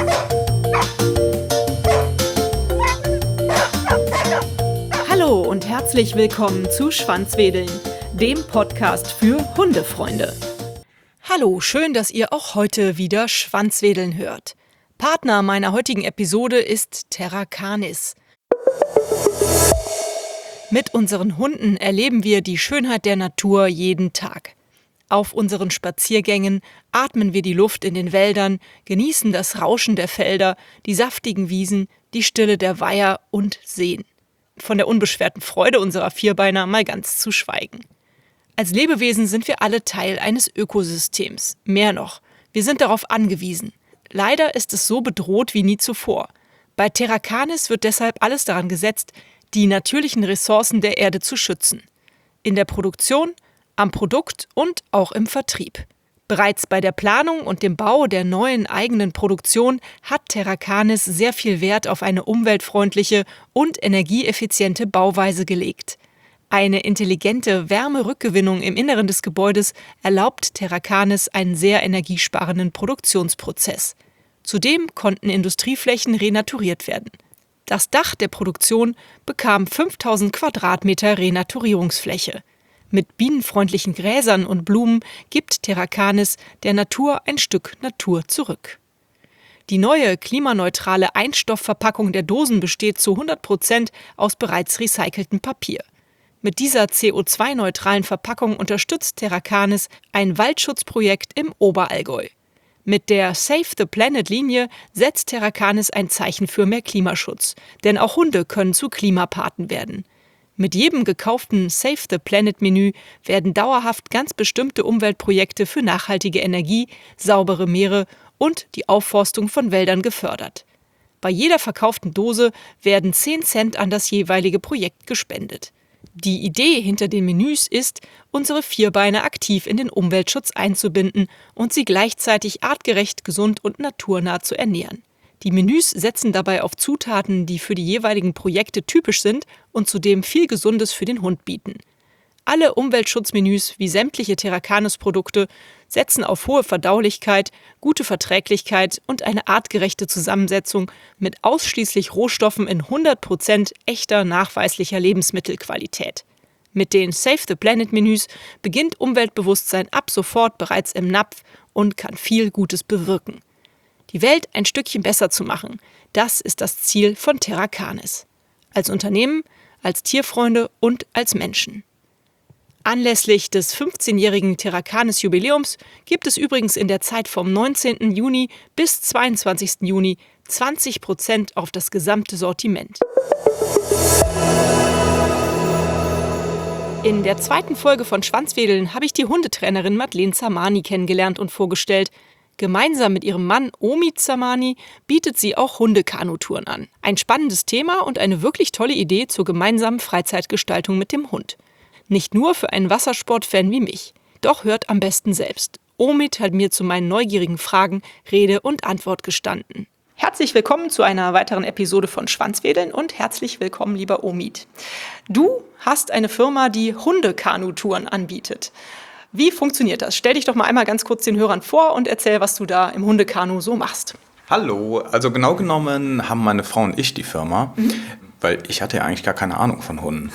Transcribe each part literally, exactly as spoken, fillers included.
Hallo und herzlich willkommen zu Schwanzwedeln, dem Podcast für Hundefreunde. Hallo, schön, dass ihr auch heute wieder Schwanzwedeln hört. Partner meiner heutigen Episode ist Terra Canis. Mit unseren Hunden erleben wir die Schönheit der Natur jeden Tag. Auf unseren Spaziergängen atmen wir die Luft in den Wäldern, genießen das Rauschen der Felder, die saftigen Wiesen, die Stille der Weiher und Seen. Von der unbeschwerten Freude unserer Vierbeiner mal ganz zu schweigen. Als Lebewesen sind wir alle Teil eines Ökosystems. Mehr noch, wir sind darauf angewiesen. Leider ist es so bedroht wie nie zuvor. Bei Terra Canis wird deshalb alles daran gesetzt, die natürlichen Ressourcen der Erde zu schützen. In der Produktion, am Produkt und auch im Vertrieb. Bereits bei der Planung und dem Bau der neuen eigenen Produktion hat Terra Canis sehr viel Wert auf eine umweltfreundliche und energieeffiziente Bauweise gelegt. Eine intelligente Wärmerückgewinnung im Inneren des Gebäudes erlaubt Terra Canis einen sehr energiesparenden Produktionsprozess. Zudem konnten Industrieflächen renaturiert werden. Das Dach der Produktion bekam fünftausend Quadratmeter Renaturierungsfläche. Mit bienenfreundlichen Gräsern und Blumen gibt Terra Canis der Natur ein Stück Natur zurück. Die neue klimaneutrale Einstoffverpackung der Dosen besteht zu hundert Prozent aus bereits recyceltem Papier. Mit dieser C O zwei neutralen Verpackung unterstützt Terra Canis ein Waldschutzprojekt im Oberallgäu. Mit der Save the Planet-Linie setzt Terra Canis ein Zeichen für mehr Klimaschutz, denn auch Hunde können zu Klimapaten werden. Mit jedem gekauften Save the Planet-Menü werden dauerhaft ganz bestimmte Umweltprojekte für nachhaltige Energie, saubere Meere und die Aufforstung von Wäldern gefördert. Bei jeder verkauften Dose werden zehn Cent an das jeweilige Projekt gespendet. Die Idee hinter den Menüs ist, unsere Vierbeiner aktiv in den Umweltschutz einzubinden und sie gleichzeitig artgerecht, gesund und naturnah zu ernähren. Die Menüs setzen dabei auf Zutaten, die für die jeweiligen Projekte typisch sind und zudem viel Gesundes für den Hund bieten. Alle Umweltschutzmenüs wie sämtliche Terra Canis-Produkte setzen auf hohe Verdaulichkeit, gute Verträglichkeit und eine artgerechte Zusammensetzung mit ausschließlich Rohstoffen in hundert Prozent echter, nachweislicher Lebensmittelqualität. Mit den Save the Planet-Menüs beginnt Umweltbewusstsein ab sofort bereits im Napf und kann viel Gutes bewirken. Die Welt ein Stückchen besser zu machen, das ist das Ziel von Terra Canis. Als Unternehmen, als Tierfreunde und als Menschen. Anlässlich des fünfzehnjährigen Terra Canis Jubiläums gibt es übrigens in der Zeit vom neunzehnten Juni bis zweiundzwanzigsten Juni zwanzig Prozent auf das gesamte Sortiment. In der zweiten Folge von Schwanzwedeln habe ich die Hundetrainerin Madeleine Zamani kennengelernt und vorgestellt. Gemeinsam mit ihrem Mann Omid Zamani bietet sie auch Hundekanu-Touren an. Ein spannendes Thema und eine wirklich tolle Idee zur gemeinsamen Freizeitgestaltung mit dem Hund. Nicht nur für einen Wassersportfan wie mich. Doch hört am besten selbst. Omid hat mir zu meinen neugierigen Fragen Rede und Antwort gestanden. Herzlich willkommen zu einer weiteren Episode von Schwanzwedeln und herzlich willkommen, lieber Omid. Du hast eine Firma, die Hundekanu-Touren anbietet. Wie funktioniert das? Stell dich doch mal einmal ganz kurz den Hörern vor und erzähl, was du da im Hundekanu so machst. Hallo, also genau genommen haben meine Frau und ich die Firma, mhm. weil ich hatte ja eigentlich gar keine Ahnung von Hunden.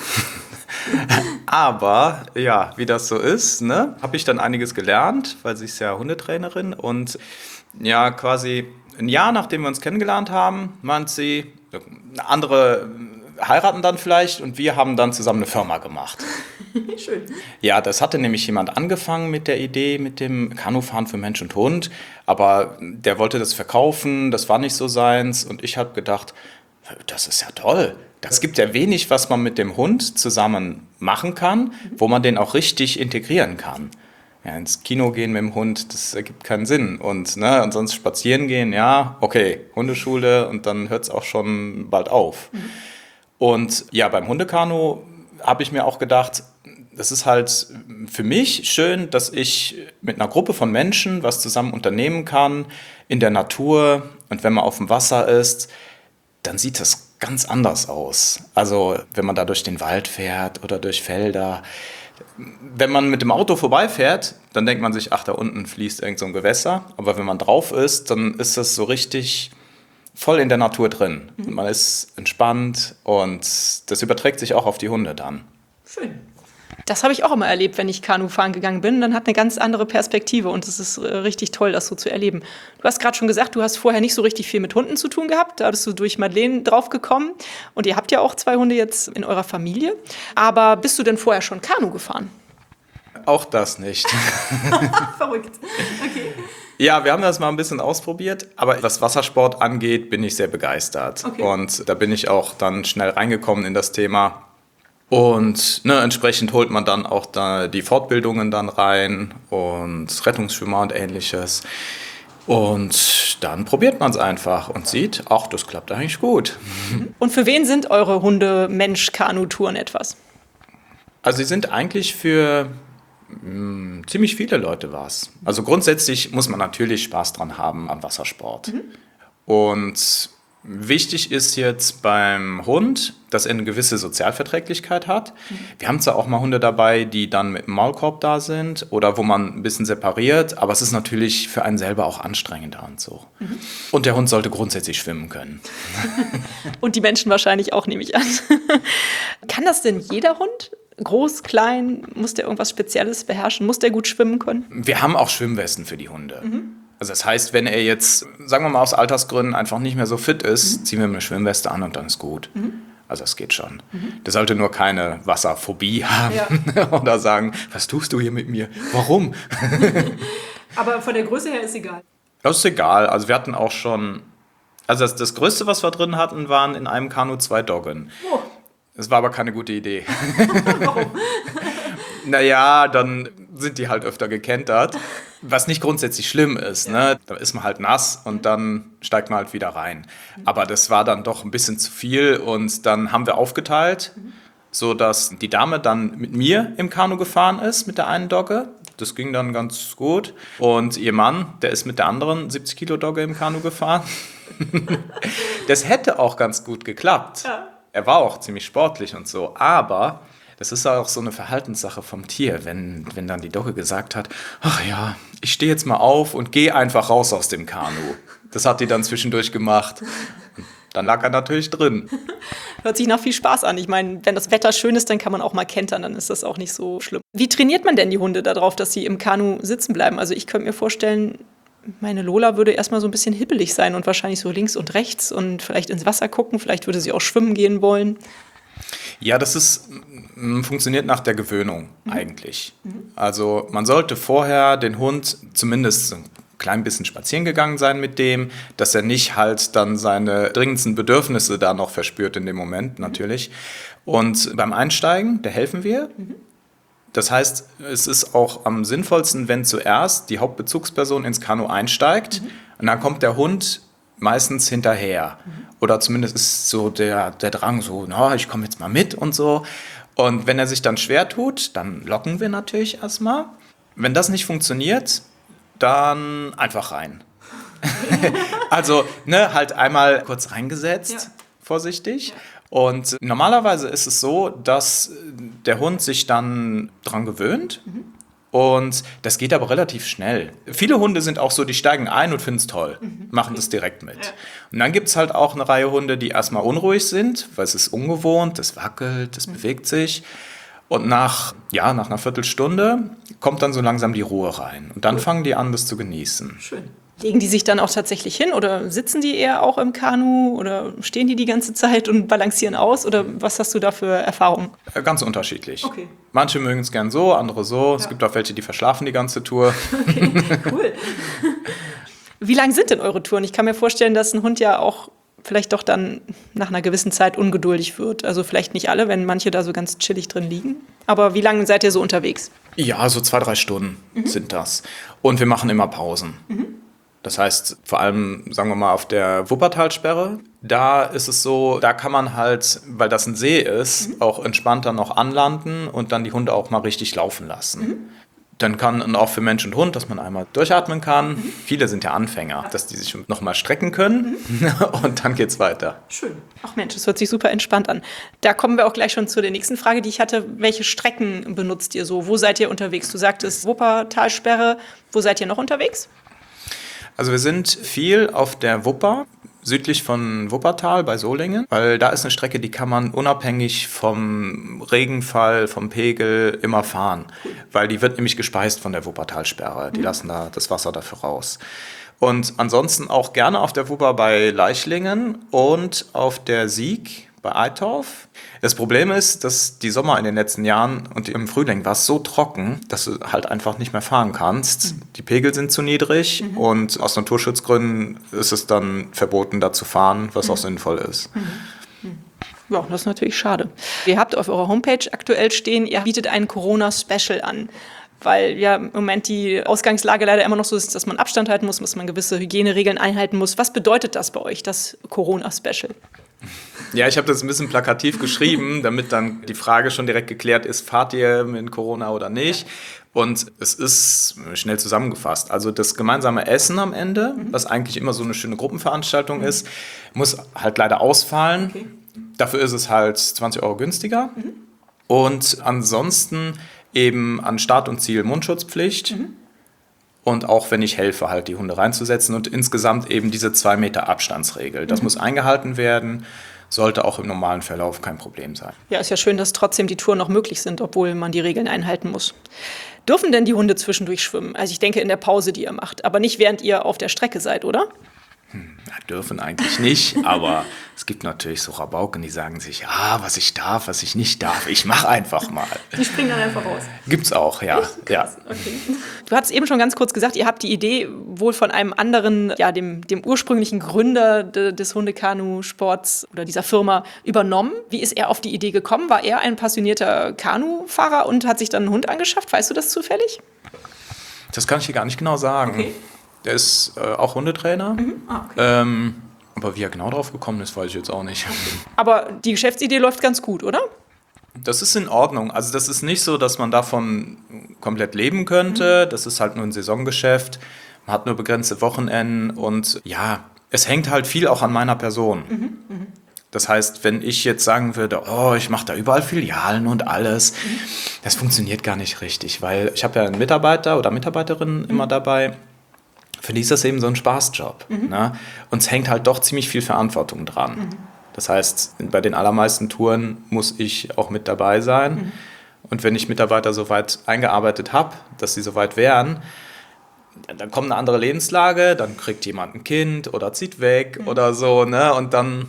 Aber ja, wie das so ist, ne, habe ich dann einiges gelernt, weil sie ist ja Hundetrainerin und ja, quasi ein Jahr nachdem wir uns kennengelernt haben, meint sie, andere heiraten dann vielleicht und wir haben dann zusammen eine Firma gemacht. Schön. Ja, das hatte nämlich jemand angefangen mit der Idee, mit dem Kanufahren für Mensch und Hund, aber der wollte das verkaufen, das war nicht so seins und ich habe gedacht, das ist ja toll. Es gibt ja wenig, was man mit dem Hund zusammen machen kann, wo man den auch richtig integrieren kann. Ja, ins Kino gehen mit dem Hund, das ergibt keinen Sinn. Und, ne, und sonst spazieren gehen, ja, okay, Hundeschule und dann hört es auch schon bald auf. Mhm. Und ja, beim Hundekanu habe ich mir auch gedacht, das ist halt für mich schön, dass ich mit einer Gruppe von Menschen was zusammen unternehmen kann in der Natur. Und wenn man auf dem Wasser ist, dann sieht das ganz anders aus. Also wenn man da durch den Wald fährt oder durch Felder. Wenn man mit dem Auto vorbeifährt, dann denkt man sich, ach, da unten fließt irgend so ein Gewässer. Aber wenn man drauf ist, dann ist das so richtig voll in der Natur drin. Mhm. Man ist entspannt und das überträgt sich auch auf die Hunde dann. Schön. Das habe ich auch immer erlebt, wenn ich Kanu fahren gegangen bin. Dann hat eine ganz andere Perspektive und es ist äh, richtig toll, das so zu erleben. Du hast gerade schon gesagt, du hast vorher nicht so richtig viel mit Hunden zu tun gehabt. Da bist du durch Madeleine drauf gekommen. Und ihr habt ja auch zwei Hunde jetzt in eurer Familie. Aber bist du denn vorher schon Kanu gefahren? Auch das nicht. Verrückt. Okay. Ja, wir haben das mal ein bisschen ausprobiert, aber was Wassersport angeht, bin ich sehr begeistert. Okay. Und da bin ich auch dann schnell reingekommen in das Thema. Und ne, entsprechend holt man dann auch da die Fortbildungen dann rein und Rettungsschwimmer und Ähnliches. Und dann probiert man es einfach und sieht, ach, das klappt eigentlich gut. Und für wen sind eure Hunde-Mensch-Kanu-Touren etwas? Also sie sind eigentlich für mh, ziemlich viele Leute was. Also grundsätzlich muss man natürlich Spaß dran haben am Wassersport. Mhm. Und wichtig ist jetzt beim Hund, dass er eine gewisse Sozialverträglichkeit hat. Mhm. Wir haben zwar auch mal Hunde dabei, die dann mit dem Maulkorb da sind oder wo man ein bisschen separiert, aber es ist natürlich für einen selber auch anstrengender und so. Mhm. Und der Hund sollte grundsätzlich schwimmen können. Und die Menschen wahrscheinlich auch, nehme ich an. Kann das denn jeder Hund? Groß, klein? Muss der irgendwas Spezielles beherrschen? Muss der gut schwimmen können? Wir haben auch Schwimmwesten für die Hunde. Mhm. Also das heißt, wenn er jetzt, sagen wir mal aus Altersgründen, einfach nicht mehr so fit ist, mhm. ziehen wir ihm eine Schwimmweste an und dann ist gut. Mhm. Also das geht schon. Mhm. Der sollte nur keine Wasserphobie haben ja. oder sagen, was tust du hier mit mir? Warum? Aber von der Größe her ist egal. Das ist egal. Also wir hatten auch schon, also das, das Größte, was wir drin hatten, waren in einem Kanu zwei Doggen. Oh. Das war aber keine gute Idee. Warum? Naja, dann sind die halt öfter gekentert, was nicht grundsätzlich schlimm ist. Ja. Ne? Da ist man halt nass und dann steigt man halt wieder rein. Aber das war dann doch ein bisschen zu viel und dann haben wir aufgeteilt, mhm. sodass die Dame dann mit mir im Kanu gefahren ist, mit der einen Dogge. Das ging dann ganz gut. Und ihr Mann, der ist mit der anderen siebzig Kilo Dogge im Kanu gefahren. Das hätte auch ganz gut geklappt. Ja. Er war auch ziemlich sportlich und so, aber das ist auch so eine Verhaltenssache vom Tier, wenn, wenn dann die Dogge gesagt hat, ach ja, ich stehe jetzt mal auf und gehe einfach raus aus dem Kanu. Das hat die dann zwischendurch gemacht. Dann lag er natürlich drin. Hört sich nach viel Spaß an. Ich meine, wenn das Wetter schön ist, dann kann man auch mal kentern, dann ist das auch nicht so schlimm. Wie trainiert man denn die Hunde darauf, dass sie im Kanu sitzen bleiben? Also ich könnte mir vorstellen, meine Lola würde erstmal so ein bisschen hibbelig sein und wahrscheinlich so links und rechts und vielleicht ins Wasser gucken. Vielleicht würde sie auch schwimmen gehen wollen. Ja, das ist, funktioniert nach der Gewöhnung mhm. eigentlich. Mhm. Also man sollte vorher den Hund zumindest ein klein bisschen spazieren gegangen sein mit dem, dass er nicht halt dann seine dringendsten Bedürfnisse da noch verspürt in dem Moment natürlich. Und beim Einsteigen, da helfen wir. Mhm. Das heißt, es ist auch am sinnvollsten, wenn zuerst die Hauptbezugsperson ins Kanu einsteigt mhm. und dann kommt der Hund meistens hinterher. Mhm. Oder zumindest ist so der, der Drang so, na, ich komme jetzt mal mit und so. Und wenn er sich dann schwer tut, dann locken wir natürlich erstmal. Wenn das nicht funktioniert, dann einfach rein. Also ne, halt einmal kurz reingesetzt, ja. vorsichtig. Ja. Und normalerweise ist es so, dass der Hund sich dann dran gewöhnt. Mhm. Und das geht aber relativ schnell. Viele Hunde sind auch so, die steigen ein und finden es toll, mhm. machen das direkt mit. Ja. Und dann gibt es halt auch eine Reihe Hunde, die erstmal unruhig sind, weil es ist ungewohnt, es wackelt, es mhm. bewegt sich. Und nach, ja, nach einer Viertelstunde kommt dann so langsam die Ruhe rein. Und dann cool. fangen die an, das zu genießen. Schön. Legen die sich dann auch tatsächlich hin oder sitzen die eher auch im Kanu oder stehen die die ganze Zeit und balancieren aus? Oder was hast du da für Erfahrungen? Ganz unterschiedlich. Okay. Manche mögen es gern so, andere so. Ja. Es gibt auch welche, die verschlafen die ganze Tour. Okay, cool. Wie lang sind denn eure Touren? Ich kann mir vorstellen, dass ein Hund ja auch vielleicht doch dann nach einer gewissen Zeit ungeduldig wird. Also vielleicht nicht alle, wenn manche da so ganz chillig drin liegen. Aber wie lange seid ihr so unterwegs? Ja, so zwei, drei Stunden mhm. sind das. Und wir machen immer Pausen. Mhm. Das heißt, vor allem, sagen wir mal, auf der Wuppertalsperre, da ist es so, da kann man halt, weil das ein See ist, mhm. auch entspannter noch anlanden und dann die Hunde auch mal richtig laufen lassen. Mhm. Dann kann, und auch für Mensch und Hund, dass man einmal durchatmen kann. Mhm. Viele sind ja Anfänger, dass die sich noch mal strecken können mhm. und dann geht's weiter. Schön. Ach Mensch, das hört sich super entspannt an. Da kommen wir auch gleich schon zu der nächsten Frage, die ich hatte. Welche Strecken benutzt ihr so? Wo seid ihr unterwegs? Du sagtest Wuppertalsperre. Wo seid ihr noch unterwegs? Also wir sind viel auf der Wupper. südlich von Wuppertal bei Solingen, weil da ist eine Strecke, die kann man unabhängig vom Regenfall, vom Pegel immer fahren, weil die wird nämlich gespeist von der Wuppertalsperre. Die lassen da das Wasser dafür raus. Und ansonsten auch gerne auf der Wupper bei Leichlingen und auf der Sieg bei Eitorf. Das Problem ist, dass die Sommer in den letzten Jahren und im Frühling war es so trocken, dass du halt einfach nicht mehr fahren kannst. Mhm. Die Pegel sind zu niedrig mhm. und aus Naturschutzgründen ist es dann verboten, da zu fahren, was mhm. auch sinnvoll ist. Mhm. Ja, das ist natürlich schade. Ihr habt auf eurer Homepage aktuell stehen, ihr bietet ein Corona-Special an. Weil ja im Moment die Ausgangslage leider immer noch so ist, dass man Abstand halten muss, dass man gewisse Hygieneregeln einhalten muss. Was bedeutet das bei euch, das Corona-Special? Ja, ich habe das ein bisschen plakativ geschrieben, damit dann die Frage schon direkt geklärt ist, fahrt ihr mit Corona oder nicht? Und es ist schnell zusammengefasst. Also das gemeinsame Essen am Ende, mhm. was eigentlich immer so eine schöne Gruppenveranstaltung mhm. ist, muss halt leider ausfallen. Okay. Dafür ist es halt zwanzig Euro günstiger. Mhm. Und ansonsten eben an Start und Ziel Mundschutzpflicht mhm. und auch wenn ich helfe, halt die Hunde reinzusetzen und insgesamt eben diese zwei Meter Abstandsregel. Das mhm. muss eingehalten werden, sollte auch im normalen Verlauf kein Problem sein. Ja, ist ja schön, dass trotzdem die Touren noch möglich sind, obwohl man die Regeln einhalten muss. Dürfen denn die Hunde zwischendurch schwimmen? Also ich denke in der Pause, die ihr macht, aber nicht während ihr auf der Strecke seid, oder? Hm, ja, dürfen eigentlich nicht, aber es gibt natürlich so Rabauken, die sagen sich, ja, was ich darf, was ich nicht darf, ich mache einfach mal. Die springen dann einfach raus. Gibt's auch, ja. ja. Okay. Du hattest eben schon ganz kurz gesagt, ihr habt die Idee wohl von einem anderen, ja, dem, dem ursprünglichen Gründer de, des Hundekanu-Sports oder dieser Firma übernommen. Wie ist er auf die Idee gekommen? War er ein passionierter Kanufahrer und hat sich dann einen Hund angeschafft? Weißt du das zufällig? Das kann ich dir gar nicht genau sagen. Okay. Der ist äh, auch Hundetrainer. Mhm. Ah, okay. ähm, aber wie er genau drauf gekommen ist, weiß ich jetzt auch nicht. Aber die Geschäftsidee läuft ganz gut, oder? Das ist in Ordnung. Also das ist nicht so, dass man davon komplett leben könnte. Mhm. Das ist halt nur ein Saisongeschäft. Man hat nur begrenzte Wochenenden. Und ja, es hängt halt viel auch an meiner Person. Mhm. Mhm. Das heißt, wenn ich jetzt sagen würde, oh, ich mache da überall Filialen und alles, mhm. das funktioniert gar nicht richtig. Weil ich habe ja einen Mitarbeiter oder Mitarbeiterin mhm. immer dabei. Für die ist das eben so ein Spaßjob. Mhm. Ne? Und es hängt halt doch ziemlich viel Verantwortung dran. Mhm. Das heißt, bei den allermeisten Touren muss ich auch mit dabei sein. Mhm. Und wenn ich Mitarbeiter so weit eingearbeitet habe, dass sie so weit wären, dann kommt eine andere Lebenslage, dann kriegt jemand ein Kind oder zieht weg mhm. oder so. Ne? Und dann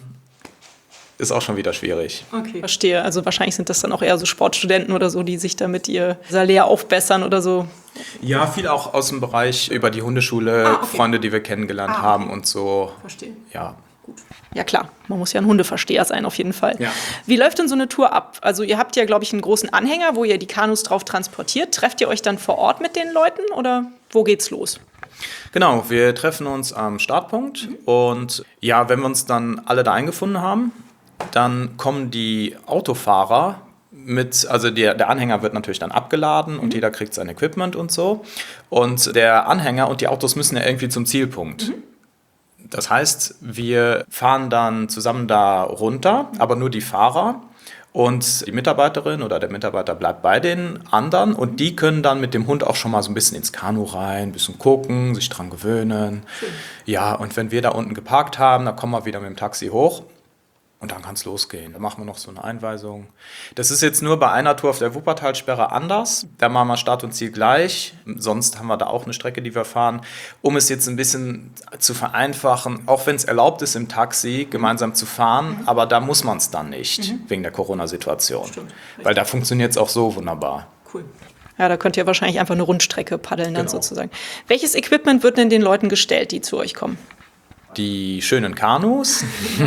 ist auch schon wieder schwierig. Okay, verstehe. Also wahrscheinlich sind das dann auch eher so Sportstudenten oder so, die sich damit ihr Salär aufbessern oder so. Ja, viel auch aus dem Bereich über die Hundeschule, ah, okay. Freunde, die wir kennengelernt ah, okay. haben und so. Verstehe. Ja. Gut. Ja klar, man muss ja ein Hundeversteher sein auf jeden Fall. Ja. Wie läuft denn so eine Tour ab? Also ihr habt ja, glaube ich, einen großen Anhänger, wo ihr die Kanus drauf transportiert. Trefft ihr euch dann vor Ort mit den Leuten oder wo geht's los? Genau, wir treffen uns am Startpunkt mhm. und ja, wenn wir uns dann alle da eingefunden haben, dann kommen die Autofahrer mit, also der, der Anhänger wird natürlich dann abgeladen mhm. und jeder kriegt sein Equipment und so. Und der Anhänger und die Autos müssen ja irgendwie zum Zielpunkt. Mhm. Das heißt, wir fahren dann zusammen da runter, mhm. aber nur die Fahrer. Und die Mitarbeiterin oder der Mitarbeiter bleibt bei den anderen und die können dann mit dem Hund auch schon mal so ein bisschen ins Kanu rein, ein bisschen gucken, sich dran gewöhnen. Schön. Ja, und wenn wir da unten geparkt haben, dann kommen wir wieder mit dem Taxi hoch. Und dann kann es losgehen. Da machen wir noch so eine Einweisung. Das ist jetzt nur bei einer Tour auf der Wuppertalsperre anders. Da machen wir Start und Ziel gleich. Sonst haben wir da auch eine Strecke, die wir fahren. Um es jetzt ein bisschen zu vereinfachen, auch wenn es erlaubt ist, im Taxi gemeinsam zu fahren, mhm. aber da muss man es dann nicht, mhm. wegen der Corona-Situation. Stimmt. Weil da funktioniert es auch so wunderbar. Cool. Ja, da könnt ihr wahrscheinlich einfach eine Rundstrecke paddeln dann genau. sozusagen. Welches Equipment wird denn den Leuten gestellt, die zu euch kommen? Die schönen Kanus,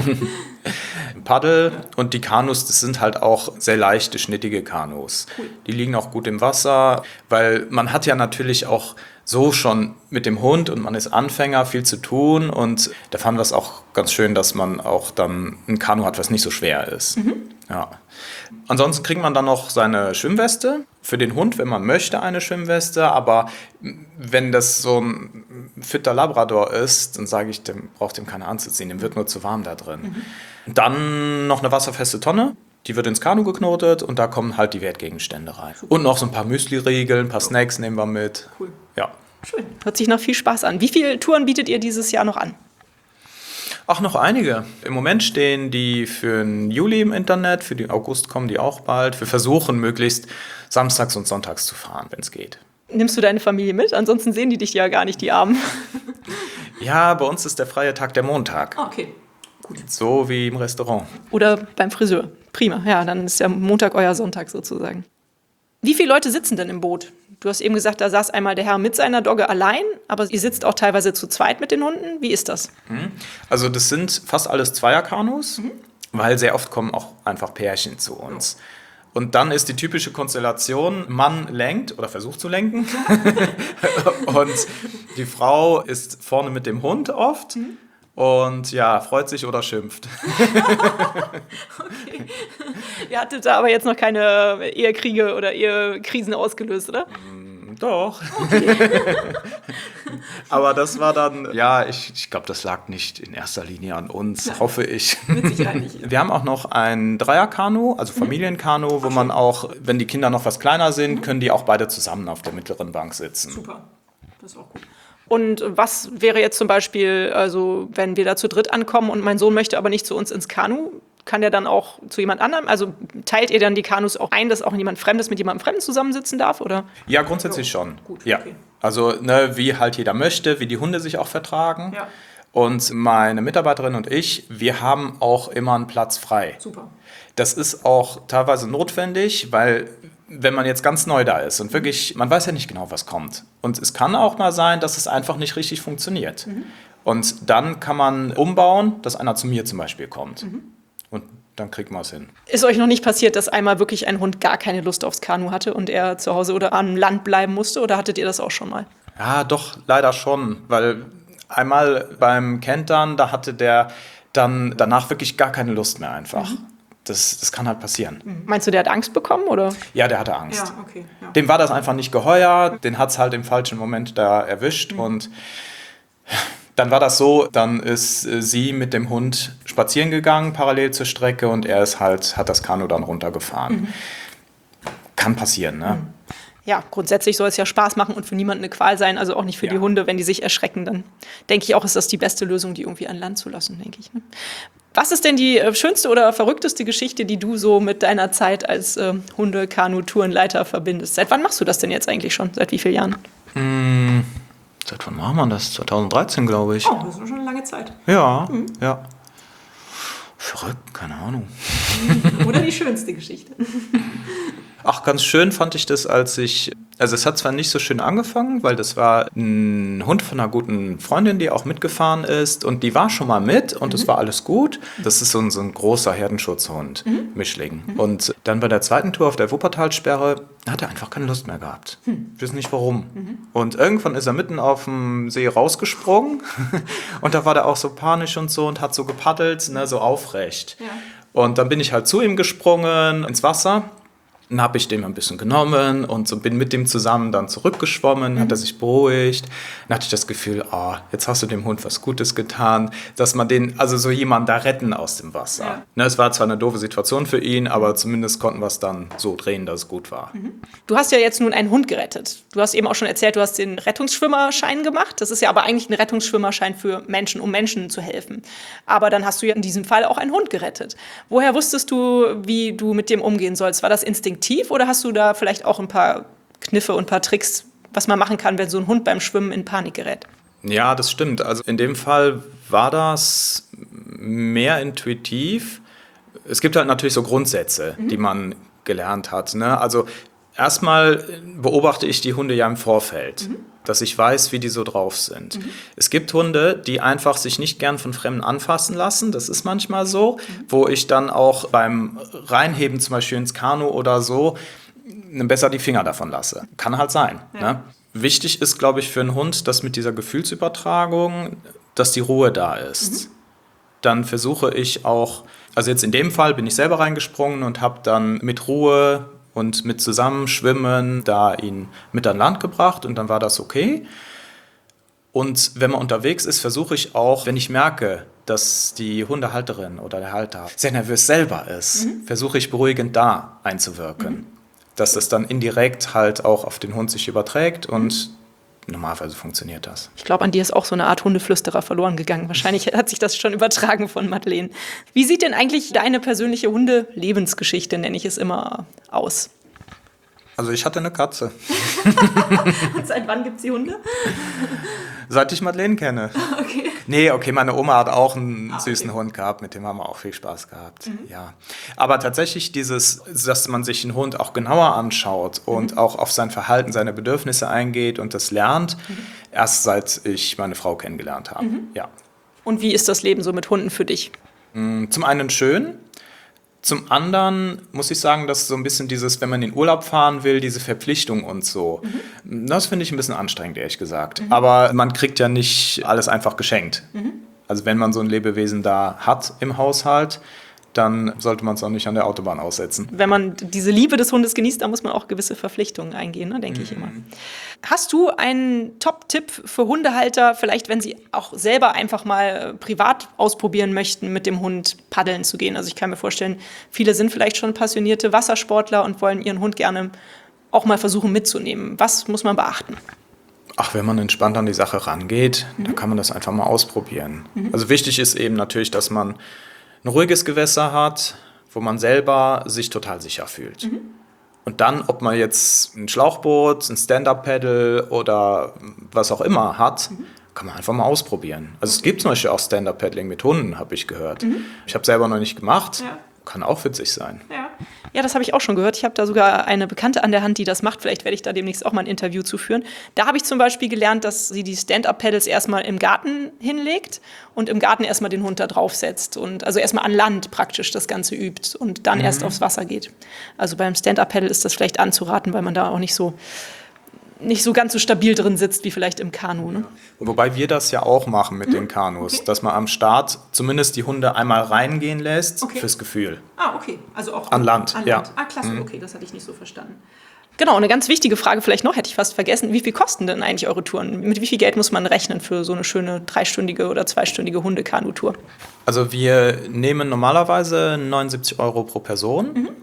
Paddel und die Kanus, das sind halt auch sehr leichte, schnittige Kanus. Cool. Die liegen auch gut im Wasser, weil man hat ja natürlich auch so schon mit dem Hund und man ist Anfänger, viel zu tun und da fanden wir es auch ganz schön, dass man auch dann ein Kanu hat, was nicht so schwer ist. Mhm. Ja. Ansonsten kriegt man dann noch seine Schwimmweste. Für den Hund, wenn man möchte, eine Schwimmweste. Aber wenn das so ein fitter Labrador ist, dann sage ich, dem braucht dem keine anzuziehen. Dem wird nur zu warm da drin. Mhm. Dann noch eine wasserfeste Tonne. Die wird ins Kanu geknotet und da kommen halt die Wertgegenstände rein. Und noch so ein paar Müsli-Riegel, ein paar Snacks nehmen wir mit. Cool. Ja. Schön. Hört sich nach viel Spaß an. Wie viele Touren bietet ihr dieses Jahr noch an? Ach, noch einige. Im Moment stehen die für den Juli im Internet, für den August kommen die auch bald. Wir versuchen möglichst samstags und sonntags zu fahren, wenn es geht. Nimmst du deine Familie mit? Ansonsten sehen die dich ja gar nicht, die Armen. Ja, bei uns ist der freie Tag der Montag. Okay. So wie im Restaurant. Oder beim Friseur. Prima. Ja, dann ist ja Montag euer Sonntag sozusagen. Wie viele Leute sitzen denn im Boot? Du hast eben gesagt, da saß einmal der Herr mit seiner Dogge allein, aber ihr sitzt auch teilweise zu zweit mit den Hunden. Wie ist das? Also das sind fast alles Zweierkanus, mhm. weil sehr oft kommen auch einfach Pärchen zu uns. Und dann ist die typische Konstellation, Mann lenkt oder versucht zu lenken und die Frau ist vorne mit dem Hund oft. Mhm. Und ja, freut sich oder schimpft. Okay. Ihr hattet da aber jetzt noch keine Ehekriege oder Ehekrisen ausgelöst, oder? Mm, doch. Okay. Aber das war dann, ja, ich, ich glaube, das lag nicht in erster Linie an uns, ja. hoffe ich. Mit Sicherheit nicht. Wir haben auch noch ein Dreierkanu, also Familienkanu, wo man auch, wenn die Kinder noch was kleiner sind, können die auch beide zusammen auf der mittleren Bank sitzen. Super, das ist auch gut. Und was wäre jetzt zum Beispiel, also wenn wir da zu dritt ankommen und mein Sohn möchte aber nicht zu uns ins Kanu, kann der dann auch zu jemand anderem? Also teilt ihr dann die Kanus auch ein, dass auch jemand Fremdes mit jemandem Fremden zusammensitzen darf, oder? Ja, grundsätzlich so. schon. Gut, ja. Okay. Also ne, wie halt jeder möchte, wie die Hunde sich auch vertragen. Ja. Und meine Mitarbeiterin und ich, wir haben auch immer einen Platz frei. Super. Das ist auch teilweise notwendig, weil wenn man jetzt ganz neu da ist und wirklich, man weiß ja nicht genau, was kommt. Und es kann auch mal sein, dass es einfach nicht richtig funktioniert. Mhm. Und dann kann man umbauen, dass einer zu mir zum Beispiel kommt. Mhm. Und dann kriegt man es hin. Ist euch noch nicht passiert, dass einmal wirklich ein Hund gar keine Lust aufs Kanu hatte und er zu Hause oder am Land bleiben musste? Oder hattet ihr das auch schon mal? Ja, doch, leider schon. Weil einmal beim Kentern, da hatte der dann danach wirklich gar keine Lust mehr einfach. Mhm. Das, das kann halt passieren. Meinst du, der hat Angst bekommen, oder? Ja, der hatte Angst. Ja, okay, ja. Dem war das einfach nicht geheuer, den hat es halt im falschen Moment da erwischt. Mhm. Und dann war das so, dann ist sie mit dem Hund spazieren gegangen, parallel zur Strecke, und er ist halt, hat das Kanu dann runtergefahren. Mhm. Kann passieren, ne? Mhm. Ja, grundsätzlich soll es ja Spaß machen und für niemanden eine Qual sein, also auch nicht für ja. die Hunde, wenn die sich erschrecken, dann denke ich auch, ist das die beste Lösung, die irgendwie an Land zu lassen, denke ich. Ne? Was ist denn die schönste oder verrückteste Geschichte, die du so mit deiner Zeit als äh, Hunde-Kanu-Tourenleiter verbindest? Seit wann machst du das denn jetzt eigentlich schon? Seit wie vielen Jahren? Hm, seit wann machen wir das? zweitausenddreizehn, glaube ich. Oh, das ist schon eine lange Zeit. Ja, mhm. ja. Verrückt, keine Ahnung. Oder die schönste Geschichte? Ach, ganz schön fand ich das, als ich, also es hat zwar nicht so schön angefangen, weil das war ein Hund von einer guten Freundin, die auch mitgefahren ist, und die war schon mal mit und es mhm. war alles gut. Das ist so ein, so ein großer Herdenschutzhund, mhm. Mischling. Mhm. Und dann bei der zweiten Tour auf der Wuppertalsperre hat er einfach keine Lust mehr gehabt. Mhm. Ich weiß nicht warum. Mhm. Und irgendwann ist er mitten auf dem See rausgesprungen und da war der auch so panisch und so und hat so gepaddelt, ne, so aufrecht. Ja. Und dann bin ich halt zu ihm gesprungen ins Wasser. Dann habe ich dem ein bisschen genommen und so bin mit dem zusammen dann zurückgeschwommen, mhm. hat er sich beruhigt. Dann hatte ich das Gefühl, oh, jetzt hast du dem Hund was Gutes getan, dass man den, also so jemanden da retten aus dem Wasser. Ja. Ne, es war zwar eine doofe Situation für ihn, aber zumindest konnten wir es dann so drehen, dass es gut war. Mhm. Du hast ja jetzt nun einen Hund gerettet. Du hast eben auch schon erzählt, du hast den Rettungsschwimmerschein gemacht. Das ist ja aber eigentlich ein Rettungsschwimmerschein für Menschen, um Menschen zu helfen. Aber dann hast du ja in diesem Fall auch einen Hund gerettet. Woher wusstest du, wie du mit dem umgehen sollst? War das instinktiv? Oder hast du da vielleicht auch ein paar Kniffe und ein paar Tricks, was man machen kann, wenn so ein Hund beim Schwimmen in Panik gerät? Ja, das stimmt. Also in dem Fall war das mehr intuitiv. Es gibt halt natürlich so Grundsätze, mhm. die man gelernt hat. Ne? Also erstmal beobachte ich die Hunde ja im Vorfeld, mhm. dass ich weiß, wie die so drauf sind. Mhm. Es gibt Hunde, die einfach sich nicht gern von Fremden anfassen lassen. Das ist manchmal so, mhm. wo ich dann auch beim Reinheben zum Beispiel ins Kanu oder so besser die Finger davon lasse. Kann halt sein. Ja. Ne? Wichtig ist, glaube ich, für einen Hund, dass mit dieser Gefühlsübertragung, dass die Ruhe da ist. Mhm. Dann versuche ich auch, also jetzt in dem Fall bin ich selber reingesprungen und habe dann mit Ruhe und mit Zusammenschwimmen da ihn mit an Land gebracht und dann war das okay. Und wenn man unterwegs ist, versuche ich auch, wenn ich merke, dass die Hundehalterin oder der Halter sehr nervös selber ist, mhm. versuche ich beruhigend da einzuwirken. Mhm. Dass es dann indirekt halt auch auf den Hund sich überträgt und normalerweise funktioniert das. Ich glaube, an dir ist auch so eine Art Hundeflüsterer verloren gegangen. Wahrscheinlich hat sich das schon übertragen von Madeleine. Wie sieht denn eigentlich deine persönliche Hunde-Lebensgeschichte, nenne ich es immer, aus? Also ich hatte eine Katze. Und seit wann gibt es die Hunde? Seit ich Madeleine kenne. Okay. Nee, okay, meine Oma hat auch einen ah, süßen okay. Hund gehabt, mit dem haben wir auch viel Spaß gehabt. Mhm. Ja. Aber tatsächlich dieses, dass man sich einen Hund auch genauer anschaut und mhm. auch auf sein Verhalten, seine Bedürfnisse eingeht und das lernt, mhm. erst seit ich meine Frau kennengelernt habe. Mhm. Ja. Und wie ist das Leben so mit Hunden für dich? Zum einen schön. Zum anderen muss ich sagen, dass so ein bisschen dieses, wenn man in den Urlaub fahren will, diese Verpflichtung und so, mhm. das finde ich ein bisschen anstrengend, ehrlich gesagt. Mhm. Aber man kriegt ja nicht alles einfach geschenkt. Mhm. Also wenn man so ein Lebewesen da hat im Haushalt, dann sollte man es auch nicht an der Autobahn aussetzen. Wenn man diese Liebe des Hundes genießt, dann muss man auch gewisse Verpflichtungen eingehen, ne, denke mhm. ich immer. Hast du einen Top-Tipp für Hundehalter, vielleicht wenn sie auch selber einfach mal privat ausprobieren möchten, mit dem Hund paddeln zu gehen? Also ich kann mir vorstellen, viele sind vielleicht schon passionierte Wassersportler und wollen ihren Hund gerne auch mal versuchen mitzunehmen. Was muss man beachten? Ach, wenn man entspannt an die Sache rangeht, mhm. dann kann man das einfach mal ausprobieren. Mhm. Also wichtig ist eben natürlich, dass man ein ruhiges Gewässer hat, wo man selber sich total sicher fühlt. Mhm. Und dann, ob man jetzt ein Schlauchboot, ein Stand-Up-Paddle oder was auch immer hat, mhm. kann man einfach mal ausprobieren. Also es gibt zum Beispiel auch Stand-Up-Paddling mit Hunden, habe ich gehört. Mhm. Ich habe selber noch nicht gemacht, ja. kann auch witzig sein. Ja. Ja, das habe ich auch schon gehört. Ich habe da sogar eine Bekannte an der Hand, die das macht. Vielleicht werde ich da demnächst auch mal ein Interview zu führen. Da habe ich zum Beispiel gelernt, dass sie die Stand-Up-Paddles erstmal im Garten hinlegt und im Garten erstmal den Hund da draufsetzt. Und also erstmal an Land praktisch das Ganze übt und dann mhm. erst aufs Wasser geht. Also beim Stand-Up-Paddle ist das vielleicht anzuraten, weil man da auch nicht so nicht so ganz so stabil drin sitzt wie vielleicht im Kanu. Ne? Wobei wir das ja auch machen mit mhm. den Kanus, okay. dass man am Start zumindest die Hunde einmal reingehen lässt okay. fürs Gefühl. Ah, okay. Also auch an Land. An ja. Land. Ah, klasse. Mhm. Okay, das hatte ich nicht so verstanden. Genau, eine ganz wichtige Frage vielleicht noch, hätte ich fast vergessen. Wie viel kosten denn eigentlich eure Touren? Mit wie viel Geld muss man rechnen für so eine schöne dreistündige oder zweistündige Hundekanu-Tour? Also wir nehmen normalerweise neunundsiebzig Euro pro Person mhm.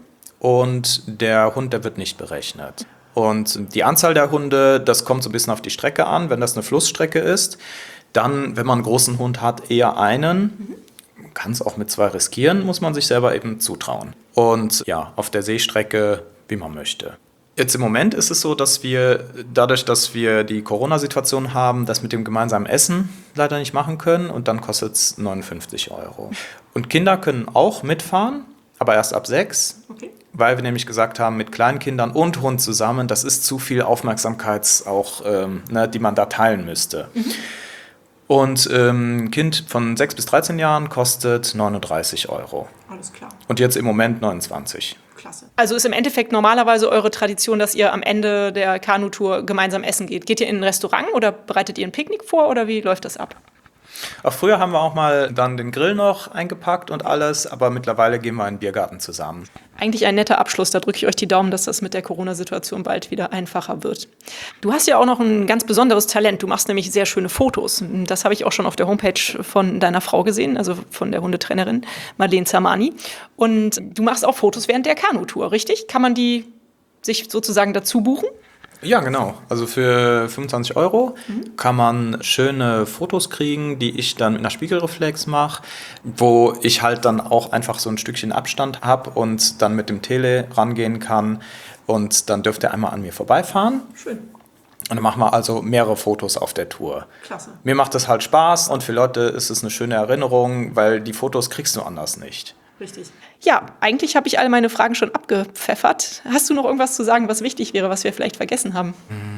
und der Hund, der wird nicht berechnet. Und die Anzahl der Hunde, das kommt so ein bisschen auf die Strecke an. Wenn das eine Flussstrecke ist, dann, wenn man einen großen Hund hat, eher einen. Man kann es auch mit zwei riskieren, muss man sich selber eben zutrauen. Und ja, auf der Seestrecke, wie man möchte. Jetzt im Moment ist es so, dass wir, dadurch, dass wir die Corona-Situation haben, das mit dem gemeinsamen Essen leider nicht machen können. Und dann kostet es neunundfünfzig Euro. Und Kinder können auch mitfahren, aber erst ab sechs. Okay. Weil wir nämlich gesagt haben, mit Kleinkindern und Hund zusammen, das ist zu viel Aufmerksamkeit, auch, ähm, ne, die man da teilen müsste. Mhm. Und ähm, ein Kind von sechs bis dreizehn Jahren kostet neununddreißig Euro. Alles klar. Und jetzt im Moment neunundzwanzig. Klasse. Also ist im Endeffekt normalerweise eure Tradition, dass ihr am Ende der Kanutour gemeinsam essen geht. Geht ihr in ein Restaurant oder bereitet ihr ein Picknick vor oder wie läuft das ab? Auch früher haben wir auch mal dann den Grill noch eingepackt und alles, aber mittlerweile gehen wir in den Biergarten zusammen. Eigentlich ein netter Abschluss, da drücke ich euch die Daumen, dass das mit der Corona-Situation bald wieder einfacher wird. Du hast ja auch noch ein ganz besonderes Talent, du machst nämlich sehr schöne Fotos. Das habe ich auch schon auf der Homepage von deiner Frau gesehen, also von der Hundetrainerin Madeleine Zamani. Und du machst auch Fotos während der Kanutour, richtig? Kann man die sich sozusagen dazu buchen? Ja, genau. Also für fünfundzwanzig Euro mhm. kann man schöne Fotos kriegen, die ich dann mit einer Spiegelreflex mache, wo ich halt dann auch einfach so ein Stückchen Abstand habe und dann mit dem Tele rangehen kann und dann dürft ihr einmal an mir vorbeifahren. Schön. Und dann machen wir also mehrere Fotos auf der Tour. Klasse. Mir macht das halt Spaß und für Leute ist es eine schöne Erinnerung, weil die Fotos kriegst du anders nicht. Richtig. Ja, eigentlich habe ich alle meine Fragen schon abgepfeffert. Hast du noch irgendwas zu sagen, was wichtig wäre, was wir vielleicht vergessen haben?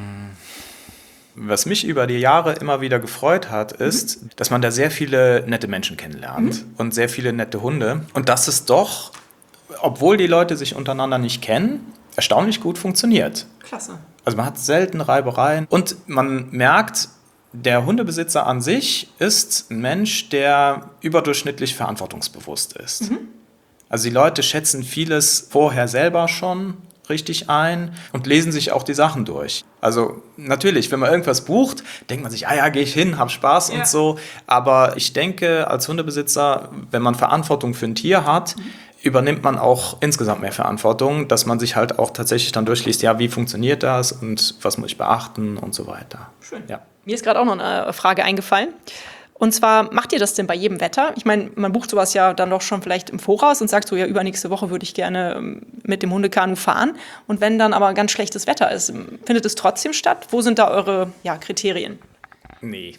Was mich über die Jahre immer wieder gefreut hat, ist, mhm. dass man da sehr viele nette Menschen kennenlernt mhm. und sehr viele nette Hunde. Und dass es doch, obwohl die Leute sich untereinander nicht kennen, erstaunlich gut funktioniert. Klasse. Also man hat selten Reibereien und man merkt, der Hundebesitzer an sich ist ein Mensch, der überdurchschnittlich verantwortungsbewusst ist. Mhm. Also die Leute schätzen vieles vorher selber schon richtig ein und lesen sich auch die Sachen durch. Also natürlich, wenn man irgendwas bucht, denkt man sich, ah ja, gehe ich hin, hab Spaß ja. und so. Aber ich denke, als Hundebesitzer, wenn man Verantwortung für ein Tier hat, mhm. übernimmt man auch insgesamt mehr Verantwortung, dass man sich halt auch tatsächlich dann durchliest, ja, wie funktioniert das und was muss ich beachten und so weiter. Schön. Ja. Mir ist gerade auch noch eine Frage eingefallen. Und zwar, macht ihr das denn bei jedem Wetter? Ich meine, man bucht sowas ja dann doch schon vielleicht im Voraus und sagt so, ja, übernächste Woche würde ich gerne ähm, mit dem Hundekanu fahren. Und wenn dann aber ganz schlechtes Wetter ist, findet es trotzdem statt? Wo sind da eure ja, Kriterien? Nee.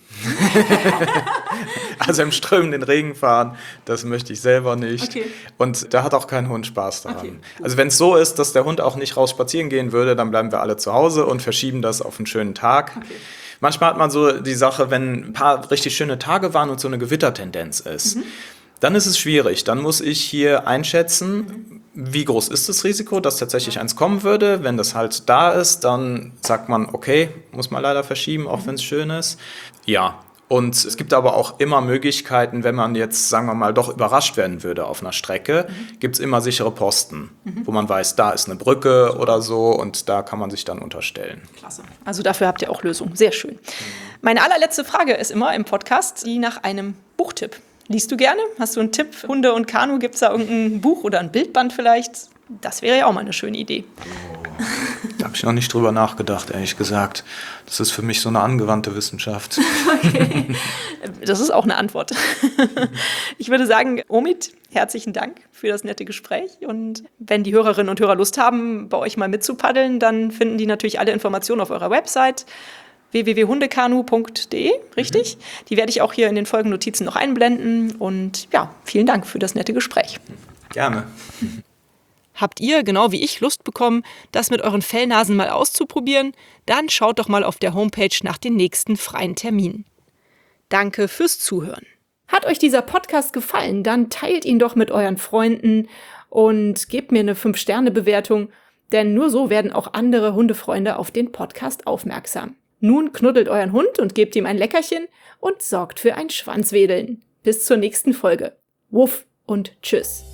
Also im strömenden Regen fahren, das möchte ich selber nicht. Okay. Und da hat auch kein Hund Spaß daran. Okay, also wenn es so ist, dass der Hund auch nicht raus spazieren gehen würde, dann bleiben wir alle zu Hause und verschieben das auf einen schönen Tag. Okay. Manchmal hat man so die Sache, wenn ein paar richtig schöne Tage waren und so eine Gewittertendenz ist. Mhm. Dann ist es schwierig. Dann muss ich hier einschätzen, wie groß ist das Risiko, dass tatsächlich eins kommen würde. Wenn das halt da ist, dann sagt man, okay, muss man leider verschieben, auch wenn es schön ist. Ja, und es gibt aber auch immer Möglichkeiten, wenn man jetzt, sagen wir mal, doch überrascht werden würde auf einer Strecke, mhm. gibt es immer sichere Posten, mhm. wo man weiß, da ist eine Brücke oder so und da kann man sich dann unterstellen. Klasse. Also dafür habt ihr auch Lösungen. Sehr schön. Mhm. Meine allerletzte Frage ist immer im Podcast, die nach einem Buchtipp. Liest du gerne? Hast du einen Tipp? Hunde und Kanu, gibt es da irgendein Buch oder ein Bildband vielleicht? Das wäre ja auch mal eine schöne Idee. Oh, da habe ich noch nicht drüber nachgedacht, ehrlich gesagt. Das ist für mich so eine angewandte Wissenschaft. Okay, das ist auch eine Antwort. Ich würde sagen, Omid, herzlichen Dank für das nette Gespräch. Und wenn die Hörerinnen und Hörer Lust haben, bei euch mal mitzupaddeln, dann finden die natürlich alle Informationen auf eurer Website w w w punkt hundekanu punkt d e, richtig? Mhm. Die werde ich auch hier in den Folgennotizen noch einblenden. Und ja, vielen Dank für das nette Gespräch. Gerne. Habt ihr, genau wie ich, Lust bekommen, das mit euren Fellnasen mal auszuprobieren? Dann schaut doch mal auf der Homepage nach den nächsten freien Terminen. Danke fürs Zuhören. Hat euch dieser Podcast gefallen, dann teilt ihn doch mit euren Freunden und gebt mir eine fünf Sterne Bewertung, denn nur so werden auch andere Hundefreunde auf den Podcast aufmerksam. Nun knuddelt euren Hund und gebt ihm ein Leckerchen und sorgt für ein Schwanzwedeln. Bis zur nächsten Folge. Wuff und tschüss.